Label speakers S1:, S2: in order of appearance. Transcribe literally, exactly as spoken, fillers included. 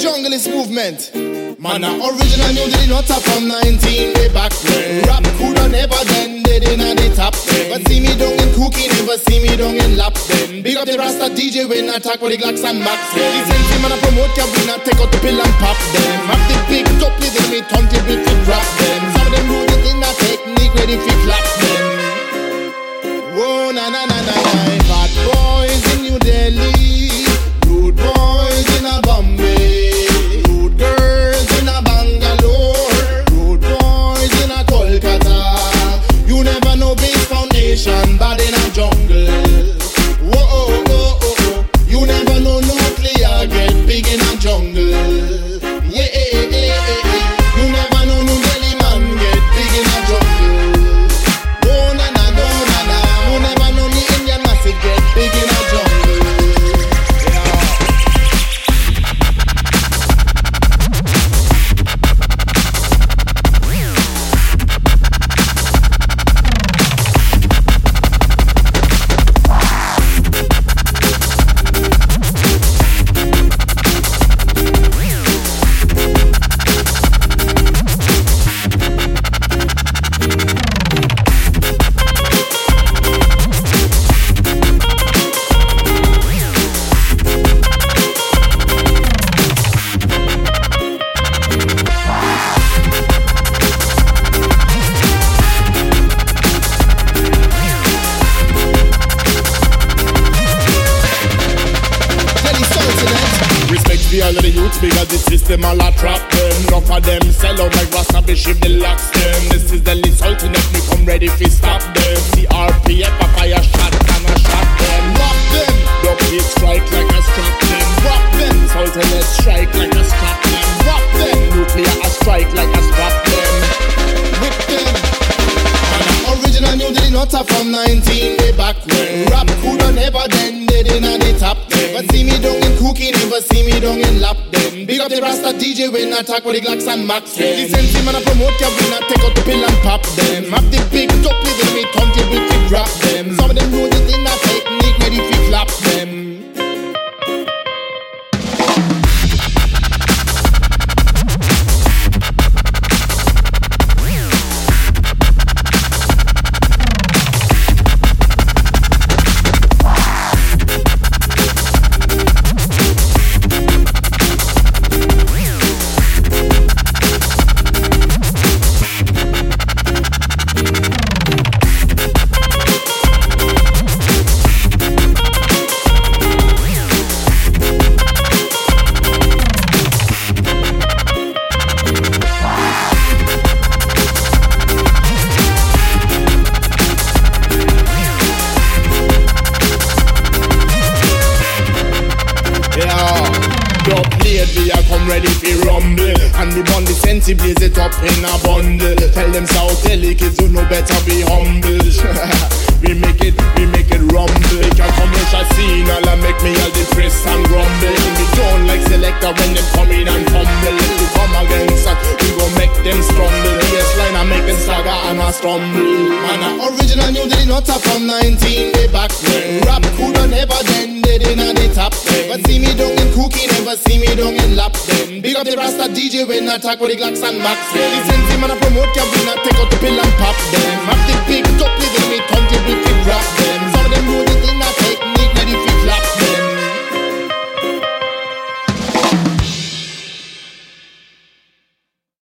S1: junglist movement. Man, a original new did not top from nineteen way back when. Rap coulda never then did in the top ten. But see me down in cookie, never see me down in lap then. Big up the Rasta D J when I talk with the Glocks and Max. Listen to man a promote cabina, take out the pill and pop them. Have the big top little me turntable to drop them. Some of them do it in a technique ready for clap them. Whoa, na na na na na. Bad boys in New Delhi, rude boys in a Bombay, rude girls in a Bangalore, rude boys in a Kolkata. You never know base foundation, bad in a jungle. Whoa, oh, oh, oh, oh. You never know nuclear get big in a jungle. Yeah, yeah, yeah, yeah, yeah. You never know New Delhi man get big in a jungle. Oh, na na, no, na na. You never know the Indian massive get big in a jungle. Because the system all a trap them. Enough of them sell out like Rasta Bishop the locks them. This is the Sultanate, me come ready fi stop them. C R P F a fire shot and a shot them. Rock them, dub beat strike like a strap them. Rock them, Sultanate strike like a strap them. Rock them, nuclear a strike like a strap them. Whip them. And original new did not top from nineteen way back when. Rap coulda never then did in a the top ten. But see me down in cookie, never see me down in lap them. Big up the Rasta D J when I talk with the Glocks and Max. Listen to man a promote cabina, take out the pill and pop them. Have the big top little me turntable to drop them. Some of them know it in a technique ready to clap them. Blaze it up in a bundle. Tell them South Delhi kids who know better be humble. We make it, we make it rumble. Make a commercial scene, all I make me all depressed and grumble. We don't like selector when they come in and fumble. If we come against us, we gon' make them stumble. Baseline I make them stagger and I stumble. Man, a original new did not top from nineteen way back when. Rap coulda never then did in a the top ten. But see me down in cookie, never see me down in lap then. Big up the Rasta D J when I talk with the Glocks and Max. Listen to man a promote cabina, take out the pill and pop them. Have the big top little me turntable to grab them.